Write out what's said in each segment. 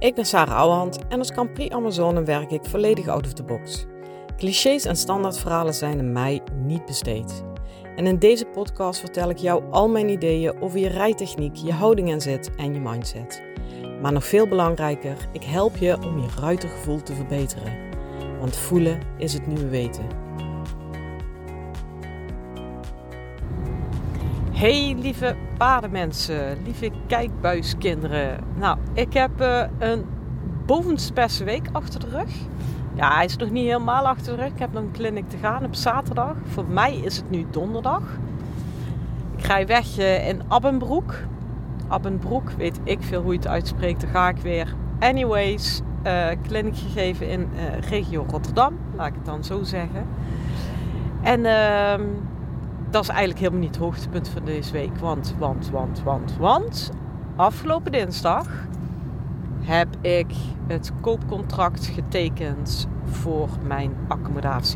Ik ben Sarah Ouwehand en als Grand Prix Amazone werk ik volledig out of the box. Clichés en standaardverhalen zijn aan mij niet besteed. En in deze podcast vertel ik jou al mijn ideeën over je rijtechniek, je houding en zit en je mindset. Maar nog veel belangrijker, ik help je om je ruitergevoel te verbeteren. Want voelen is het nieuwe weten. Hey lieve paardenmensen, lieve kijkbuiskinderen. Nou, ik heb een bovensperse week achter de rug. Ja, hij is nog niet helemaal achter de rug. Ik heb nog een clinic te gaan op zaterdag. Voor mij is het nu donderdag. Ik ga weg in Abbenbroek. Abbenbroek, weet ik veel hoe je het uitspreekt. Daar ga ik weer. Anyways, clinic gegeven in regio Rotterdam. Laat ik het dan zo zeggen. En dat is eigenlijk helemaal niet het hoogtepunt van deze week. Want afgelopen dinsdag heb ik het koopcontract getekend voor mijn accommodatie.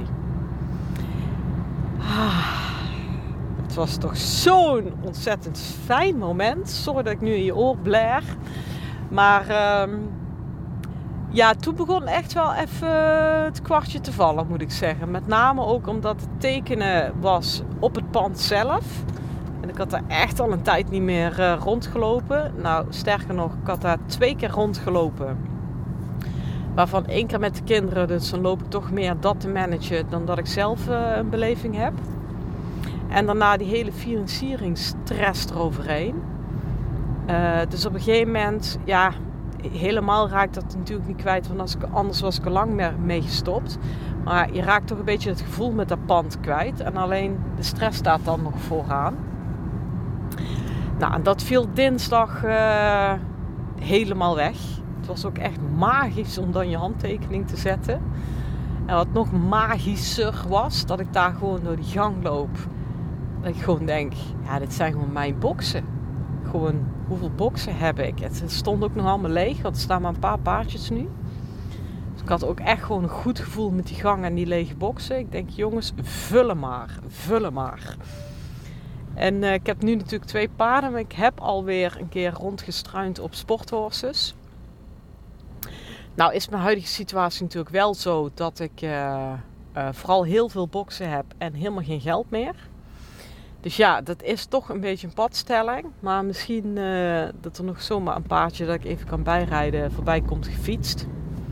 Het was toch zo'n ontzettend fijn moment. Sorry dat ik nu in je oor blaar. Maar ja, toen begon echt wel even het kwartje te vallen, moet ik zeggen. Met name ook omdat het tekenen was op het pand zelf. En ik had daar echt al een tijd niet meer rondgelopen. Nou, sterker nog, ik had daar 2 keer rondgelopen. Waarvan 1 keer met de kinderen. Dus dan loop ik toch meer dat te managen dan dat ik zelf een beleving heb. En daarna die hele financieringsstress eroverheen. Dus op een gegeven moment, ja, helemaal raakt dat natuurlijk niet kwijt. Want anders was ik er lang mee gestopt. Maar je raakt toch een beetje het gevoel met dat pand kwijt. En alleen de stress staat dan nog vooraan. Nou, en dat viel dinsdag helemaal weg. Het was ook echt magisch om dan je handtekening te zetten. En wat nog magischer was, dat ik daar gewoon door die gang loop. Dat ik gewoon denk, ja, dit zijn gewoon mijn boksen. Gewoon, hoeveel boksen heb ik? Het stond ook nog allemaal leeg, want er staan maar een paar paardjes nu. Dus ik had ook echt gewoon een goed gevoel met die gang en die lege boksen. Ik denk, jongens, vullen maar. En ik heb nu natuurlijk 2 paarden, maar ik heb alweer een keer rondgestruind op sporthorses. Nou is mijn huidige situatie natuurlijk wel zo dat ik vooral heel veel boksen heb en helemaal geen geld meer. Dus ja, dat is toch een beetje een padstelling. Maar misschien dat er nog zomaar een paardje dat ik even kan bijrijden voorbij komt gefietst.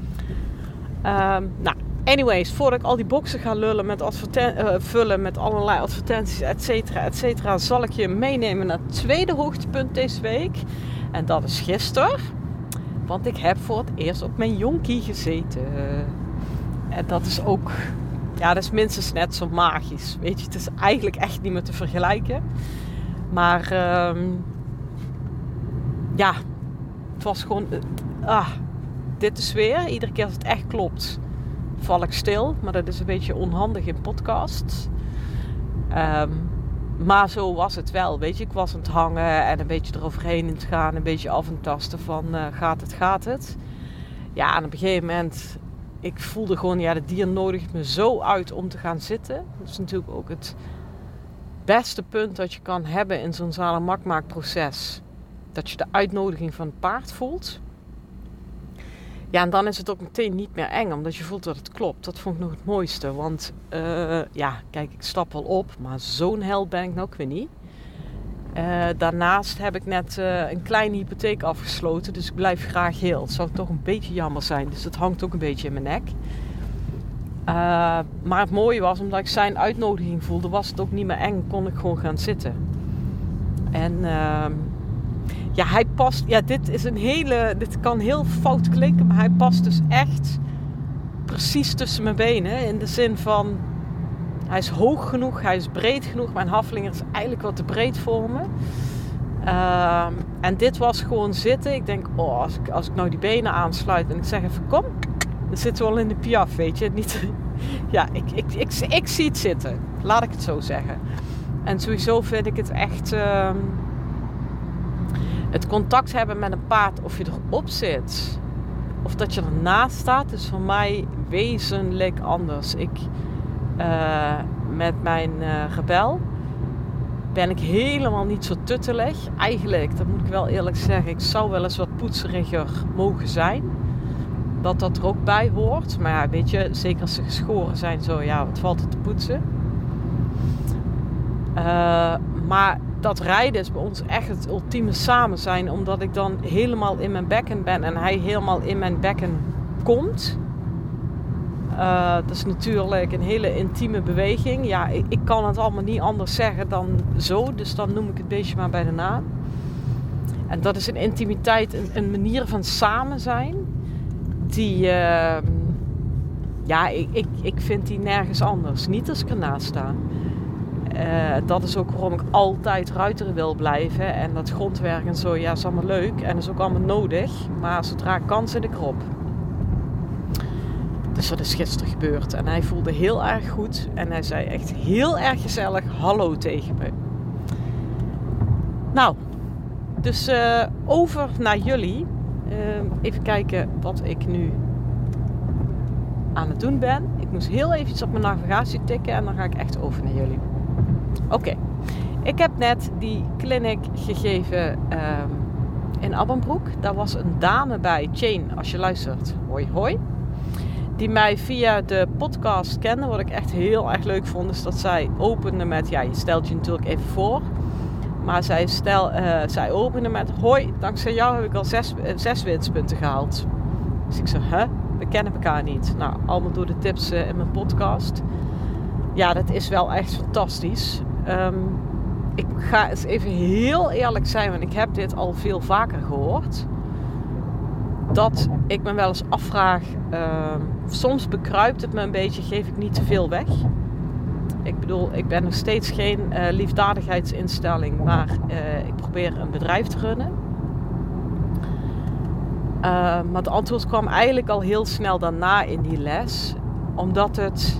Nou, anyways, voordat ik al die boxen ga lullen met vullen met allerlei advertenties, et cetera, zal ik je meenemen naar het tweede hoogtepunt deze week. En dat is gisteren. Want ik heb voor het eerst op mijn jonkie gezeten. En dat is ook, ja, dat is minstens net zo magisch. Weet je, het is eigenlijk echt niet meer te vergelijken. Maar ja, het was gewoon, dit is weer. Iedere keer als het echt klopt, val ik stil. Maar dat is een beetje onhandig in podcasts. Maar zo was het wel, weet je. Ik was aan het hangen en een beetje eroverheen in te gaan. Een beetje af en tasten van gaat het. Ja, en op een gegeven moment, ik voelde gewoon, ja, het dier nodigt me zo uit om te gaan zitten. Dat is natuurlijk ook het beste punt dat je kan hebben in zo'n zalenmakmaakproces. Dat je de uitnodiging van het paard voelt. Ja, en dan is het ook meteen niet meer eng, omdat je voelt dat het klopt. Dat vond ik nog het mooiste. Want ja, kijk, ik stap wel op, maar zo'n held ben ik nou ook weer niet. Daarnaast heb ik net een kleine hypotheek afgesloten, dus ik blijf graag heel. Het zou toch een beetje jammer zijn, dus het hangt ook een beetje in mijn nek. Maar het mooie was, omdat ik zijn uitnodiging voelde, was het ook niet meer eng, kon ik gewoon gaan zitten. En ja, hij past, ja, dit kan heel fout klinken, maar hij past dus echt precies tussen mijn benen. In de zin van, hij is hoog genoeg, hij is breed genoeg. Mijn haflinger is eigenlijk wat te breed voor me. En dit was gewoon zitten. Ik denk, als ik nou die benen aansluit en ik zeg even kom, dan zitten we al in de piaf, weet je. Niet, ja, ik zie het zitten, laat ik het zo zeggen. En sowieso vind ik het echt, het contact hebben met een paard, of je erop zit of dat je ernaast staat, is voor mij wezenlijk anders. Met mijn rebel ben ik helemaal niet zo tuttelig. Eigenlijk, dat moet ik wel eerlijk zeggen, ik zou wel eens wat poetseriger mogen zijn. Dat er ook bij hoort. Maar ja, weet je, zeker als ze geschoren zijn, zo ja, wat valt het te poetsen? Maar dat rijden is bij ons echt het ultieme samen zijn. Omdat ik dan helemaal in mijn bekken ben en hij helemaal in mijn bekken komt. Dat is natuurlijk een hele intieme beweging. Ja, ik kan het allemaal niet anders zeggen dan zo. Dus dan noem ik het beestje maar bij de naam. En dat is een intimiteit, een manier van samen zijn. Die, ik vind die nergens anders. Niet als ik ernaast sta. Dat is ook waarom ik altijd ruiter wil blijven. En dat grondwerk en zo, ja, is allemaal leuk. En is ook allemaal nodig. Maar zodra ik kan, zit ik erop. Dus dat is gisteren gebeurd. En hij voelde heel erg goed. En hij zei echt heel erg gezellig hallo tegen me. Nou, dus over naar jullie. Even kijken wat ik nu aan het doen ben. Ik moest heel even iets op mijn navigatie tikken. En dan ga ik echt over naar jullie. Oké. Ik heb net die clinic gegeven in Abbenbroek. Daar was een dame bij, Jane, als je luistert. Hoi hoi. Die mij via de podcast kende. Wat ik echt heel erg leuk vond. Is dat zij opende met... Ja, je stelt je natuurlijk even voor. Maar zij opende met... Hoi, dankzij jou heb ik al 6 winstpunten gehaald. Dus ik zei, we kennen elkaar niet. Nou, allemaal door de tips in mijn podcast. Ja, dat is wel echt fantastisch. Ik ga eens even heel eerlijk zijn. Want ik heb dit al veel vaker gehoord. Dat ik me wel eens afvraag... soms bekruipt het me een beetje. Geef ik niet te veel weg. Ik bedoel, ik ben nog steeds geen liefdadigheidsinstelling. Maar ik probeer een bedrijf te runnen. Maar het antwoord kwam eigenlijk al heel snel daarna in die les. Omdat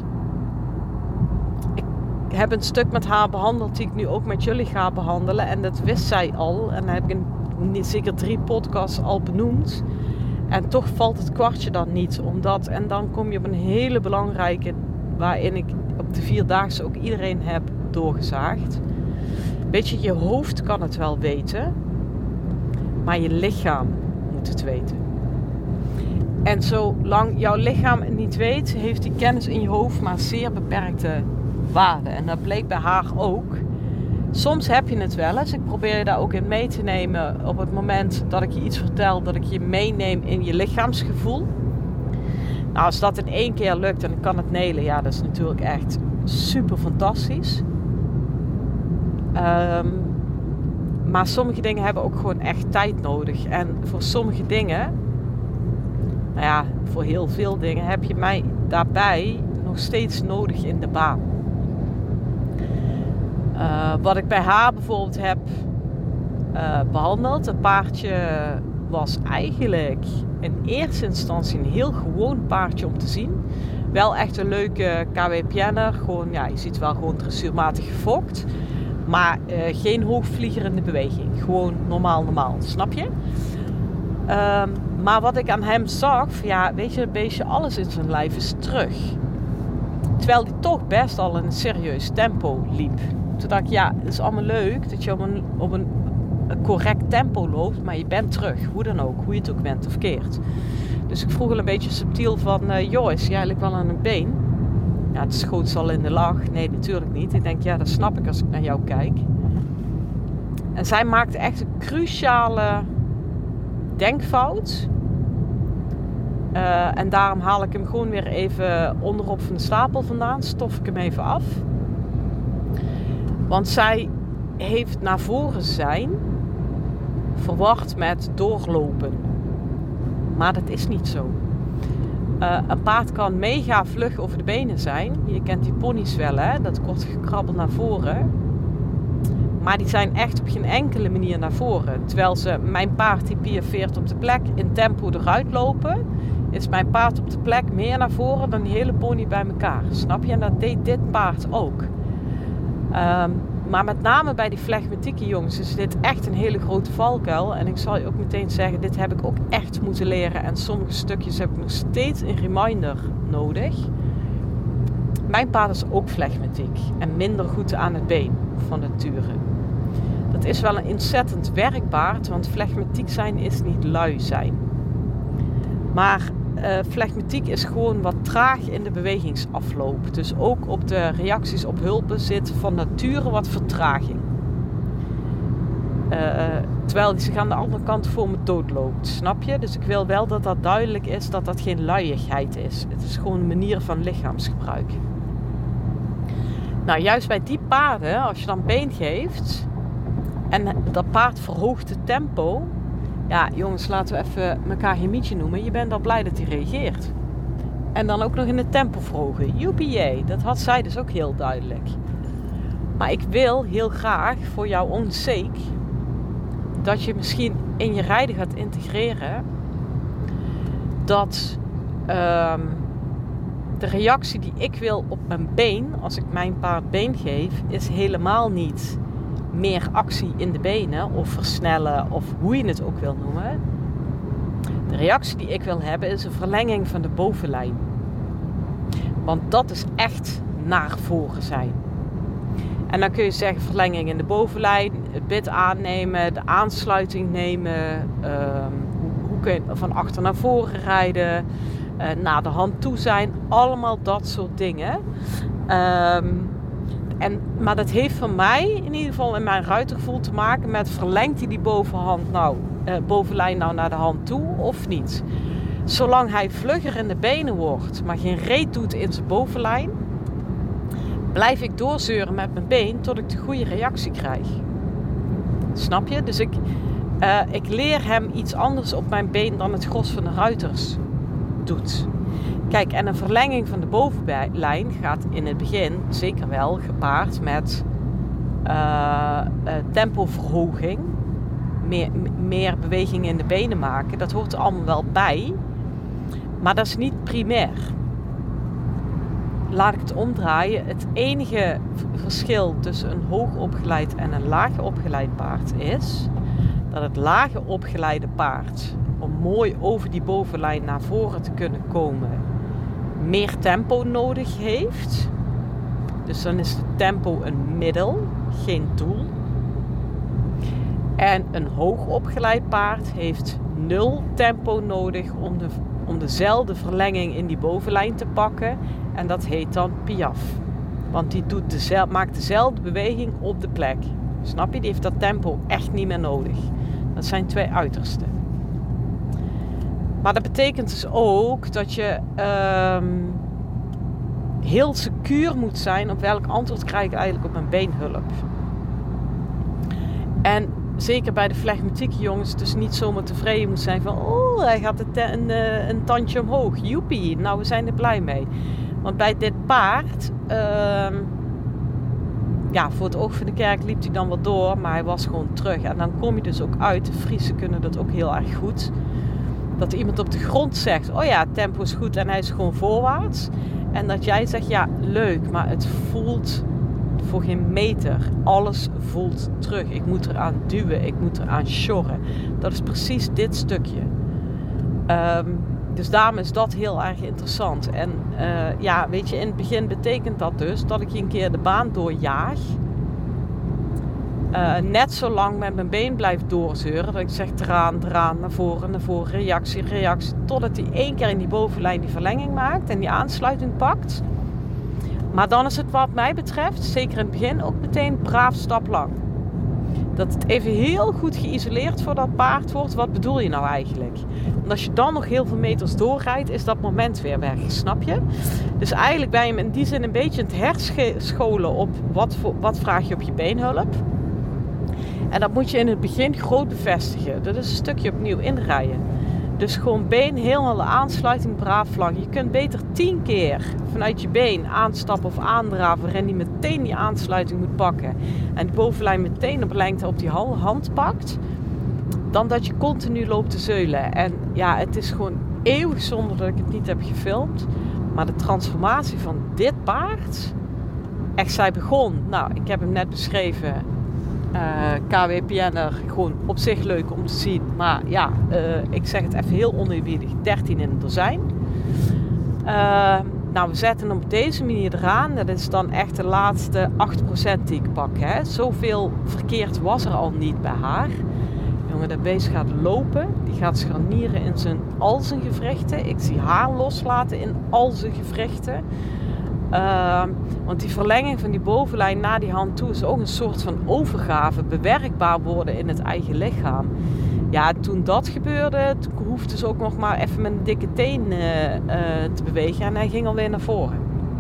ik heb een stuk met haar behandeld die ik nu ook met jullie ga behandelen. En dat wist zij al. En dan heb ik zeker 3 podcasts al benoemd. En toch valt het kwartje dan niet. En dan kom je op een hele belangrijke... waarin ik op de 4-daagse ook iedereen heb doorgezaagd. Weet je, je hoofd kan het wel weten. Maar je lichaam moet het weten. En zolang jouw lichaam het niet weet... heeft die kennis in je hoofd maar zeer beperkte waarde. En dat bleek bij haar ook. Soms heb je het wel eens. Ik probeer je daar ook in mee te nemen. Op het moment dat ik je iets vertel... dat ik je meeneem in je lichaamsgevoel. Nou, als dat in 1 keer lukt en ik kan het nailen... ja, dat is natuurlijk echt super fantastisch. Maar sommige dingen hebben ook gewoon echt tijd nodig. En voor sommige dingen... nou ja, voor heel veel dingen... heb je mij daarbij nog steeds nodig in de baan. Wat ik bij haar bijvoorbeeld heb behandeld. Het paardje was eigenlijk in eerste instantie een heel gewoon paardje om te zien. Wel echt een leuke KW-pianner. Gewoon, ja, je ziet wel gewoon dressuurmatig gefokt. Maar geen hoogvlieger in de beweging. Gewoon normaal. Snap je? Maar wat ik aan hem zag... ja, weet je, een beestje, alles in zijn lijf is terug. Terwijl hij toch best al in een serieus tempo liep. Toen dacht ik, ja, het is allemaal leuk dat je op een correct tempo loopt, maar je bent terug. Hoe dan ook, hoe je het ook bent of keert. Dus ik vroeg een beetje subtiel van, joh, is hij eigenlijk wel aan een been? Ja, het schoot ze al in de lach. Nee, natuurlijk niet. Ik denk, ja, dat snap ik als ik naar jou kijk. En zij maakte echt een cruciale denkfout. En daarom haal ik hem gewoon weer even onderop van de stapel vandaan. Stof ik hem even af. Want zij heeft naar voren zijn verward met doorlopen. Maar dat is niet zo. Een paard kan mega vlug over de benen zijn. Je kent die ponies wel, hè? Dat kort gekrabbel naar voren. Maar die zijn echt op geen enkele manier naar voren. Terwijl mijn paard die piafeert op de plek in tempo eruit lopen... is mijn paard op de plek meer naar voren dan die hele pony bij elkaar. Snap je? En dat deed dit paard ook. Maar met name bij die flegmatieke jongens is dit echt een hele grote valkuil. En ik zal je ook meteen zeggen, dit heb ik ook echt moeten leren. En sommige stukjes heb ik nog steeds een reminder nodig. Mijn paard is ook flegmatiek en minder goed aan het been van nature. Dat is wel een ontzettend werkpaard, want flegmatiek zijn is niet lui zijn. Maar flegmatiek is gewoon wat traag in de bewegingsafloop. Dus ook op de reacties op hulpen zit van nature wat vertraging. Terwijl hij zich aan de andere kant voor me doodloopt, snap je? Dus ik wil wel dat dat duidelijk is, dat dat geen luiigheid is. Het is gewoon een manier van lichaamsgebruik. Nou, juist bij die paarden, als je dan been geeft en dat paard verhoogt het tempo. Ja, jongens, laten we even elkaar geen mietje noemen. Je bent al blij dat hij reageert. En dan ook nog in het tempo verhogen. Joepie, dat had zij dus ook heel duidelijk. Maar ik wil heel graag voor jouw own sake dat je misschien in je rijden gaat integreren dat de reactie die ik wil op mijn been, als ik mijn paard been geef, is helemaal niet meer actie in de benen of versnellen of hoe je het ook wil noemen. De reactie die ik wil hebben is een verlenging van de bovenlijn. Want dat is echt naar voren zijn. En dan kun je zeggen verlenging in de bovenlijn, het bit aannemen, de aansluiting nemen, hoe kun je van achter naar voren rijden, naar de hand toe zijn, allemaal dat soort dingen. Maar dat heeft voor mij in ieder geval in mijn ruitergevoel te maken met verlengt hij die bovenlijn nou naar de hand toe of niet. Zolang hij vlugger in de benen wordt, maar geen reet doet in zijn bovenlijn, blijf ik doorzeuren met mijn been tot ik de goede reactie krijg. Snap je? Dus ik leer hem iets anders op mijn been dan het gros van de ruiters doet. Kijk, en een verlenging van de bovenlijn gaat in het begin zeker wel gepaard met tempoverhoging. Meer beweging in de benen maken. Dat hoort er allemaal wel bij. Maar dat is niet primair. Laat ik het omdraaien. Het enige verschil tussen een hoogopgeleid en een laagopgeleid paard is dat het lage opgeleide paard, om mooi over die bovenlijn naar voren te kunnen komen, meer tempo nodig heeft. Dus dan is het tempo een middel, geen doel. En een hoogopgeleid paard heeft 0 tempo nodig om dezelfde verlenging in die bovenlijn te pakken. En dat heet dan piaf. Want die maakt dezelfde beweging op de plek. Snap je? Die heeft dat tempo echt niet meer nodig. Dat zijn 2 uitersten. Maar dat betekent dus ook dat je heel secuur moet zijn op welk antwoord krijg ik eigenlijk op mijn beenhulp. En zeker bij de flegmatieke jongens dus niet zomaar tevreden moet zijn van hij gaat een tandje omhoog. Joepie, nou we zijn er blij mee. Want bij dit paard, voor het oog van de kerk liep hij dan wat door, maar hij was gewoon terug. En dan kom je dus ook uit, de Friesen kunnen dat ook heel erg goed, dat iemand op de grond zegt, oh ja, het tempo is goed en hij is gewoon voorwaarts. En dat jij zegt, ja, leuk, maar het voelt voor geen meter. Alles voelt terug. Ik moet eraan duwen, ik moet eraan sjorren. Dat is precies dit stukje. Dus daarom is dat heel erg interessant. En weet je, in het begin betekent dat dus dat ik je een keer de baan doorjaag. Net zo lang met mijn been blijf doorzeuren. Dat ik zeg eraan, naar voren, reactie. Totdat hij 1 keer in die bovenlijn die verlenging maakt en die aansluiting pakt. Maar dan is het wat mij betreft, zeker in het begin, ook meteen braaf staplang. Dat het even heel goed geïsoleerd voor dat paard wordt. Wat bedoel je nou eigenlijk? Want als je dan nog heel veel meters doorrijdt, is dat moment weer weg. Snap je? Dus eigenlijk ben je hem in die zin een beetje aan het herscholen op wat vraag je op je beenhulp. En dat moet je in het begin groot bevestigen. Dat is een stukje opnieuw inrijden. Dus gewoon been, helemaal de aansluiting braaf lang. Je kunt beter 10 keer vanuit je been aanstappen of aandraven, waarin hij meteen die aansluiting moet pakken. En de bovenlijn meteen op lengte op die hand pakt. Dan dat je continu loopt te zeulen. En ja, het is gewoon eeuwig zonde dat ik het niet heb gefilmd. Maar de transformatie van dit paard, echt zij begon. Nou, ik heb hem net beschreven. KWPN'er, gewoon op zich leuk om te zien. Maar ja, ik zeg het even heel oneerbiedig, 13 in een dozijn. Nou, we zetten hem op deze manier eraan. Dat is dan echt de laatste 8% die ik pak. Hè. Zoveel verkeerd was er al niet bij haar. Jongen, dat beest gaat lopen. Die gaat scharnieren in al zijn gewrichten. Ik zie haar loslaten in al zijn gewrichten. Want die verlenging van die bovenlijn naar die hand toe is ook een soort van overgave. Bewerkbaar worden in het eigen lichaam. Ja, toen dat gebeurde, toen hoefde ze ook nog maar even met een dikke teen te bewegen. En hij ging alweer naar voren.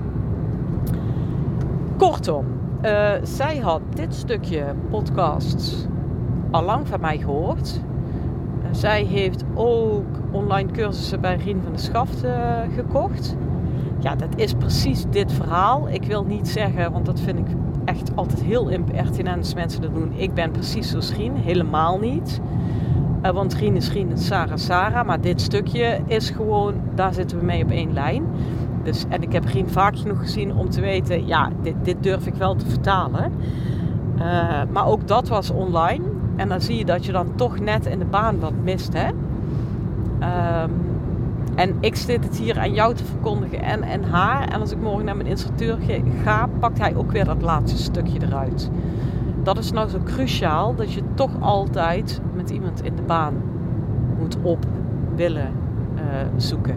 Kortom, zij had dit stukje podcast al lang van mij gehoord. Zij heeft ook online cursussen bij Rien van de Schaft gekocht. Ja, dat is precies dit verhaal. Ik wil niet zeggen, want dat vind ik echt altijd heel impertinent als mensen dat doen. Ik ben precies zoals Rien, helemaal niet. Want Rien is Rien en Sarah Sarah. Maar dit stukje is gewoon, daar zitten we mee op één lijn. Dus, en ik heb Rien vaak genoeg gezien om te weten, ja, dit durf ik wel te vertalen. Maar ook dat was online. En dan zie je dat je dan toch net in de baan wat mist, hè. En ik zit het hier aan jou te verkondigen en haar. En als ik morgen naar mijn instructeur ga, pakt hij ook weer dat laatste stukje eruit. Dat is nou zo cruciaal, dat je toch altijd met iemand in de baan moet willen zoeken.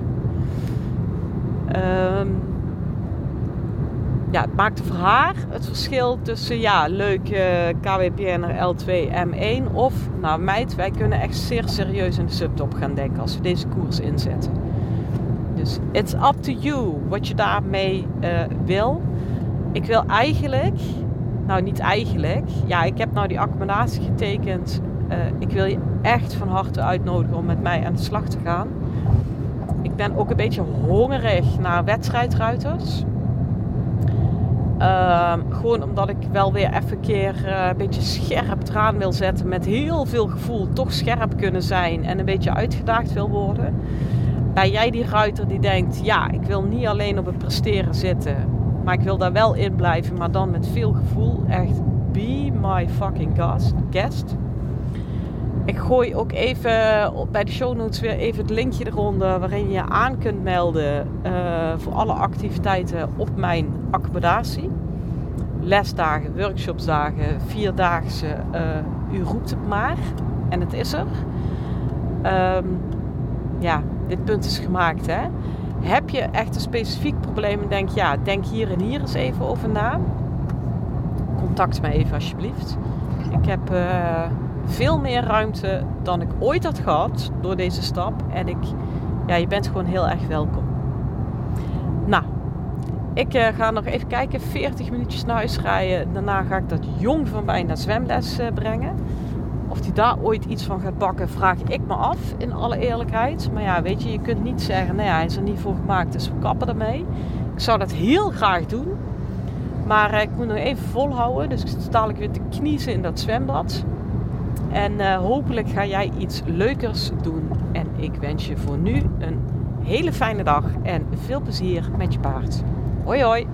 Ja, het maakte voor haar het verschil tussen leuk KWPN'er L2 M1 of, nou meid, wij kunnen echt zeer serieus in de subtop gaan denken als we deze koers inzetten. Dus it's up to you wat je daarmee wil. Ik wil eigenlijk, nou niet eigenlijk, ja, ik heb nou die accommodatie getekend. Ik wil je echt van harte uitnodigen om met mij aan de slag te gaan. Ik ben ook een beetje hongerig naar wedstrijdruiters. Gewoon omdat ik wel weer even een keer een beetje scherp eraan wil zetten. Met heel veel gevoel toch scherp kunnen zijn. En een beetje uitgedaagd wil worden. Ben jij die ruiter die denkt, ja, ik wil niet alleen op het presteren zitten. Maar ik wil daar wel in blijven. Maar dan met veel gevoel. Echt, be my fucking guest. Ik gooi ook even bij de show notes weer even het linkje eronder. Waarin je je aan kunt melden voor alle activiteiten op mijn accommodatie. Lesdagen, workshopsdagen, 4-daagse. U roept het maar. En het is er. Dit punt is gemaakt, hè. Heb je echt een specifiek probleem en denk hier en hier eens even over na. Contact me even alsjeblieft. Ik heb veel meer ruimte dan ik ooit had gehad door deze stap. En je bent gewoon heel erg welkom. Nou, ik ga nog even kijken. 40 minuutjes naar huis rijden. Daarna ga ik dat jong van mij naar zwemles brengen. Of hij daar ooit iets van gaat bakken, vraag ik me af, in alle eerlijkheid. Maar ja, weet je, je kunt niet zeggen, hij is er niet voor gemaakt, dus we kappen ermee. Ik zou dat heel graag doen. Maar ik moet nog even volhouden, dus ik sta dadelijk weer te kniezen in dat zwembad. En hopelijk ga jij iets leukers doen. En ik wens je voor nu een hele fijne dag en veel plezier met je paard. Hoi hoi!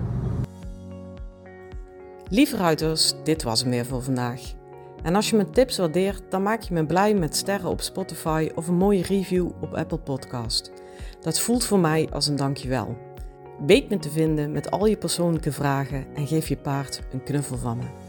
Lieve ruiters, dit was hem weer voor vandaag. En als je mijn tips waardeert, dan maak je me blij met sterren op Spotify of een mooie review op Apple Podcast. Dat voelt voor mij als een dankjewel. Weet me te vinden met al je persoonlijke vragen en geef je paard een knuffel van me.